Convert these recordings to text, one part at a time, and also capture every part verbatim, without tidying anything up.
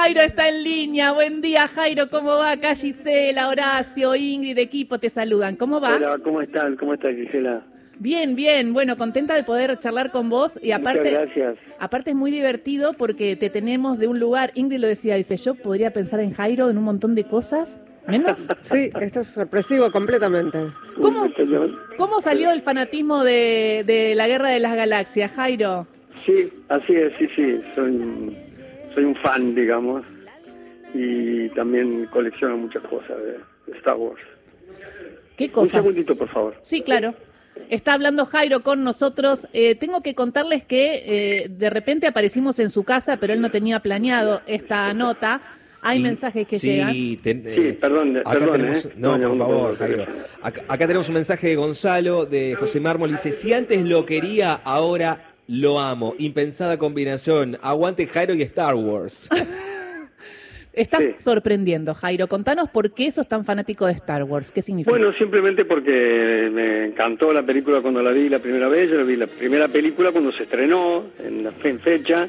Jairo está en línea. Buen día, Jairo. ¿Cómo va? Acá Gisela, Horacio, Ingrid, equipo te saludan. ¿Cómo va? Hola, ¿cómo están? ¿Cómo estás, Gisela? Bien, bien. Bueno, contenta de poder charlar con vos. Y aparte, muchas gracias. Aparte es muy divertido porque te tenemos de un lugar. Ingrid lo decía, dice, yo podría pensar en Jairo en un montón de cosas. ¿Menos? Sí, esto es sorpresivo completamente. ¿Cómo, ¿Cómo salió el fanatismo de, de la Guerra de las Galaxias, Jairo? Sí, así es, sí, sí. Soy, soy un fan, digamos. Y también colecciono muchas cosas de Star Wars. ¿Qué cosas? Un segundito, por favor. Sí, claro. Está hablando Jairo con nosotros. Eh, tengo que contarles que eh, de repente aparecimos en su casa, pero él no tenía planeado esta nota. Hay y, mensajes que sí, llegan. Ten, eh, sí, perdón, acá perdón, tenemos, eh. No, no, por no, favor, no, Jairo. Acá, acá tenemos un mensaje de Gonzalo, de José Mármol. Dice, si antes lo quería, ahora lo amo. Impensada combinación. Aguante Jairo y Star Wars. Estás sí. sorprendiendo, Jairo. Contanos por qué sos tan fanático de Star Wars. ¿Qué significa? Bueno, simplemente porque me encantó la película cuando la vi la primera vez. Yo la vi la primera película cuando se estrenó, en la en fecha.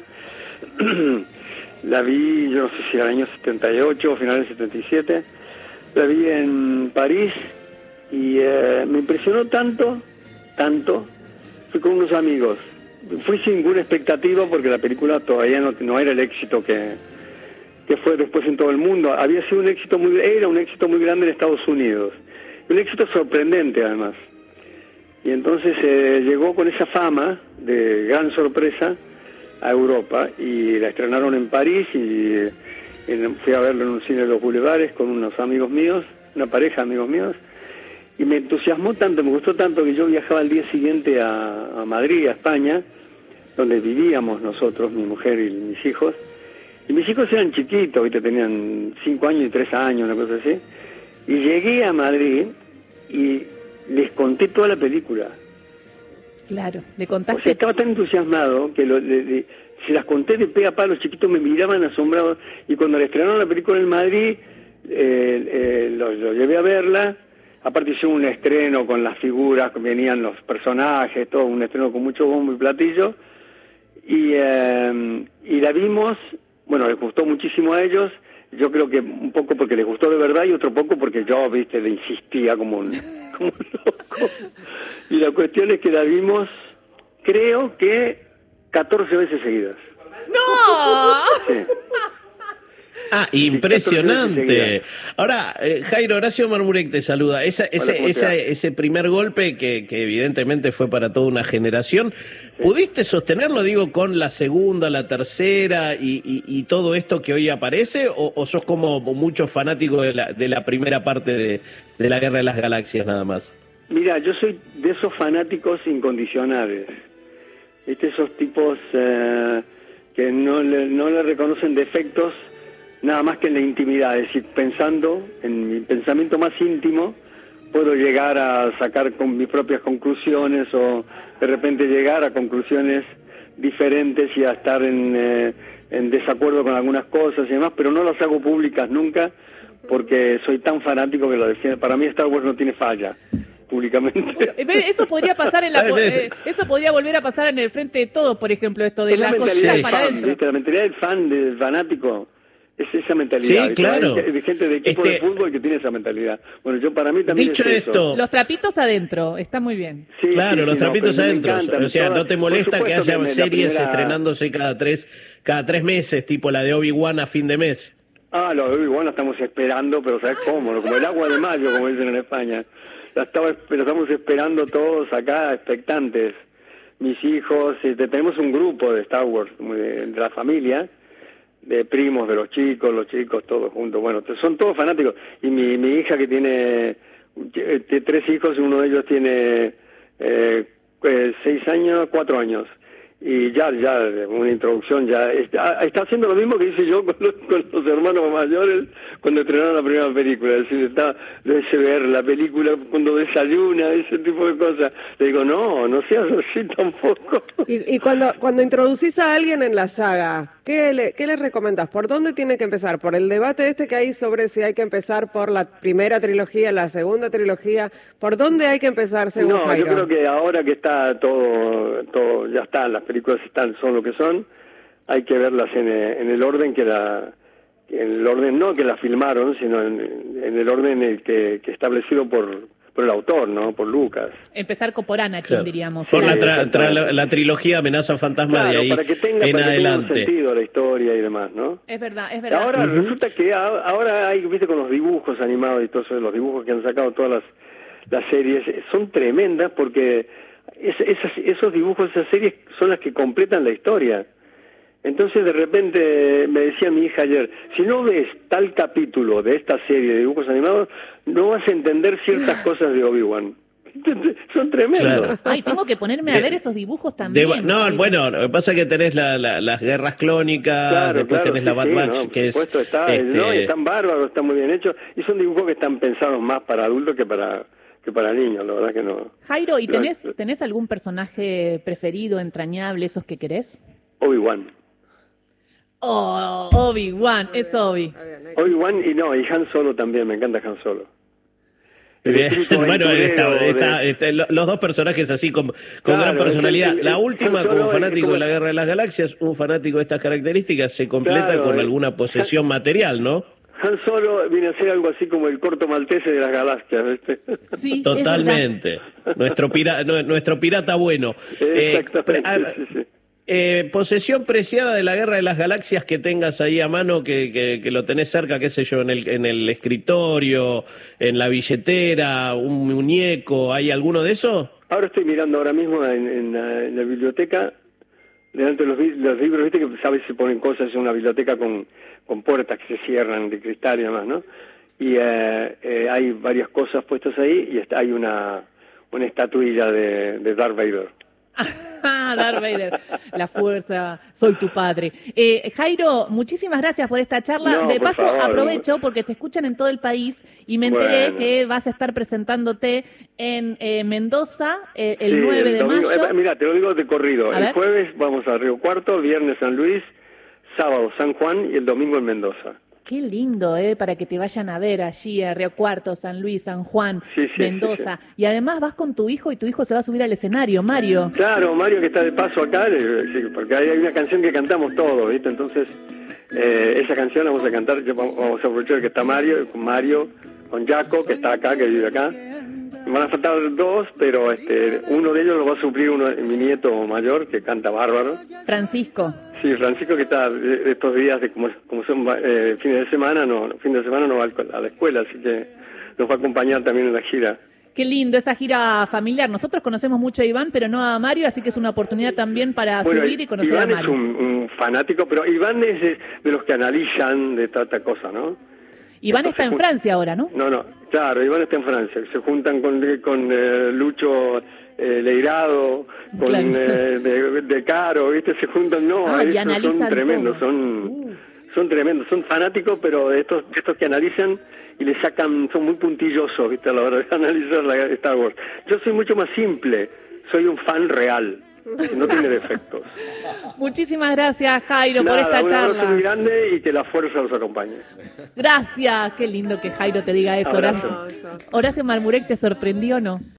La vi, yo no sé si era el año setenta y ocho o finales del setenta y siete. La vi en París y eh, me impresionó tanto, tanto. Fui con unos amigos. Fui sin ninguna expectativa porque la película todavía no, no era el éxito que, que fue después en todo el mundo. Había sido un éxito muy, era un éxito muy grande en Estados Unidos. Un éxito sorprendente además. Y entonces eh, llegó con esa fama de gran sorpresa a Europa y la estrenaron en París y eh, en, fui a verlo en un cine de los Boulevares con unos amigos míos, una pareja de amigos míos, y me entusiasmó tanto, me gustó tanto que yo viajaba al día siguiente a, a Madrid, a España, donde vivíamos nosotros, mi mujer y mis hijos, y mis hijos eran chiquitos, ¿viste? Tenían cinco años y tres años, una cosa así, y llegué a Madrid y les conté toda la película. Claro, le contaste. O sea, estaba tan entusiasmado que lo, de, de, se las conté de pe a pa, los chiquitos me miraban asombrados, y cuando le estrenaron la película en Madrid, eh, eh, lo, lo llevé a verla. Aparte hicieron un estreno con las figuras, venían los personajes, todo, un estreno con mucho bombo y platillo, y, eh, y la vimos, bueno, les gustó muchísimo a ellos. Yo creo que un poco porque les gustó de verdad y otro poco porque yo, viste, le insistía como un, como un loco. Y la cuestión es que la vimos, creo que catorce veces seguidas. ¡No! Sí. Ah, impresionante. Ahora, eh, Jairo, Horacio Marmurek te saluda. Esa, ese, Hola, esa, ese primer golpe que, que evidentemente fue para toda una generación, sí. ¿Pudiste sostenerlo, digo, con la segunda, la tercera y, y, y todo esto que hoy aparece? ¿O, o sos como muchos fanáticos de la, de la primera parte de, de la Guerra de las Galaxias nada más? Mira, yo soy de esos fanáticos incondicionales. ¿Viste? Esos tipos eh, que no le, no le reconocen defectos nada más que en la intimidad, es decir, pensando en mi pensamiento más íntimo, puedo llegar a sacar con mis propias conclusiones o de repente llegar a conclusiones diferentes y a estar en, eh, en desacuerdo con algunas cosas y demás, pero no las hago públicas nunca porque soy tan fanático que lo defiendo. Para mí Star Wars no tiene falla públicamente. Eso podría pasar en la eh, eso podría volver a pasar en el Frente de Todos, por ejemplo, esto de la, la mentalidad para fan, adentro. ¿viste? La mentalidad del fan, del fanático. Es esa mentalidad. Sí, claro. Hay gente de equipo este... de fútbol que tiene esa mentalidad. Bueno, yo para mí también Dicho es eso. esto, los trapitos adentro, está muy bien. Sí, claro, sí, los sí, trapitos no, adentro. encanta, o sea, toda, ¿no te molesta que haya que series primera... estrenándose cada tres, cada tres meses, tipo la de Obi-Wan a fin de mes? Ah, lo de Obi-Wan la estamos esperando, pero ¿sabes cómo? Como el agua de mayo, como dicen en España. La, estaba, la estamos esperando todos acá, expectantes. Mis hijos, este, tenemos un grupo de Star Wars, de, de la familia, de primos de los chicos, los chicos todos juntos, bueno, son todos fanáticos, y mi, mi hija que tiene eh, tres hijos, uno de ellos tiene eh, eh, seis años, cuatro años, y ya, ya, una introducción, ya está, está haciendo lo mismo que hice yo con los, con los hermanos mayores cuando estrenaron la primera película, es decir, está, debe ver la película cuando desayuna, ese tipo de cosas. Le digo, no, no seas así tampoco. Y, y cuando cuando introducís a alguien en la saga, ¿qué le, qué les recomendás? ¿Por dónde tiene que empezar? ¿Por el debate este que hay sobre si hay que empezar por la primera trilogía, la segunda trilogía? ¿Por dónde hay que empezar según No, Jairo? yo creo que ahora que está todo, todo ya está, las películas están, son lo que son, hay que verlas en, en el orden que la en el orden no que la filmaron, sino en, en el orden el que, que establecido por, por el autor, ¿no? Por Lucas. Empezar por Anakin, Claro. diríamos. Por la, Sí, tra- tra- la, exactamente. la trilogía Amenaza Fantasma Claro, de ahí para que tenga, en para que tenga un adelante. sentido la historia y demás, ¿no? Es verdad, es verdad. Ahora Ujú. resulta que a- ahora hay, viste, con los dibujos animados y todo eso, los dibujos que han sacado todas las, las series, eh, son tremendas porque es- esas, esos dibujos, esas series son las que completan la historia. Entonces de repente me decía mi hija ayer, si no ves tal capítulo de esta serie de dibujos animados, no vas a entender ciertas cosas de Obi-Wan. Son tremendos. Claro. Ay, tengo que ponerme a De- ver esos dibujos también. De- no, Jairo. bueno, lo que pasa es que tenés la, la- las guerras clónicas, Claro, después claro, tenés sí, la Bad sí, Batch, no, por que es... supuesto, está, este, no, y están bárbaros, están muy bien hechos, y son dibujos que están pensados más para adultos que para que para niños, la verdad que no. Jairo, ¿y Lo- tenés, tenés algún personaje preferido, entrañable, esos que querés? Obi-Wan. Oh, Obi-Wan, es Obi. Está bien, hay- Obi-Wan y no, y Han Solo también, me encanta Han Solo. El Bien, espíritu bueno, está- aventurero está- de- está- lo- los dos personajes así con, con Claro, gran personalidad. el- el- La el- última, Han Solo como es fanático como- de la Guerra de las Galaxias, un fanático de estas características se completa Claro, con eh. alguna posesión material, ¿no? Han Solo viene a ser algo así como el corto maltese de las galaxias, ¿viste? Sí, es Totalmente. Nuestro, pira- nu- nuestro pirata bueno. Eh, Exactamente, pre- ah, sí, sí. eh, posesión preciada de la Guerra de las Galaxias que tengas ahí a mano, que, que, que lo tenés cerca, qué sé yo, en el, en el escritorio, en la billetera, un muñeco, ¿hay alguno de eso? Ahora estoy mirando ahora mismo en, en la, en la biblioteca, delante de los, vi- los libros, viste que sabes se ponen cosas en una biblioteca con, con puertas que se cierran de cristal y demás, ¿no? Y eh, eh, hay varias cosas puestas ahí y está, hay una, una estatuilla de, de Darth Vader. Ah, Darth Vader, la fuerza, soy tu padre. Eh, Jairo, muchísimas gracias por esta charla. No, de por paso, favor. aprovecho porque te escuchan en todo el país y me enteré Bueno. que vas a estar presentándote en eh, Mendoza eh, el Sí, nueve de domingo- mayo. eh, mira, te lo digo de corrido. A El ver. jueves vamos a Río Cuarto, viernes San Luis, sábado San Juan y el domingo en Mendoza. Qué lindo, ¿eh? Para que te vayan a ver allí a Río Cuarto, San Luis, San Juan, Sí, sí, Mendoza. Y además vas con tu hijo y tu hijo se va a subir al escenario, Mario. Claro, Mario que está de paso acá, eh, sí, porque hay hay una canción que cantamos todos, ¿viste? Entonces, eh, esa canción la vamos a cantar, ya vamos vamos a aprovechar que está Mario, con Mario, con Jaco, que está acá, que vive acá. Me van a faltar dos, pero este, uno de ellos lo va a suplir uno, mi nieto mayor, que canta bárbaro. Francisco. Sí, Francisco, que está de- de estos días, de como, como son eh, fines de semana, no, fin de semana no va al- a la escuela, así que nos va a acompañar también en la gira. Qué lindo esa gira familiar. Nosotros conocemos mucho a Iván, pero no a Mario, así que es una oportunidad también para Bueno, subir y conocer Iván a Mario. es un, un fanático, pero Iván es de, de los que analizan de tanta cosa, ¿no? Iván está en Entonces, Francia ahora, ¿no? No, no, claro, Iván está en Francia. Se juntan con, con eh, Lucho eh, Leirado, con Claro. eh, de, de Caro, ¿viste? Se juntan, no, Ah, y estos analizan son tremendos, todo. son, Uh. son tremendos, son fanáticos, pero de estos, de estos que analizan y le sacan, son muy puntillosos, ¿viste? A la hora de analizar la Star Wars. Yo soy mucho más simple, soy un fan real, que no tiene defectos. Muchísimas gracias, Jairo, Nada, por esta un abrazo muy charla. grande y que la fuerza los acompañe. Gracias. Qué lindo que Jairo te diga eso, Abrazo. Horacio. Horacio Marmurek, ¿te sorprendió o no?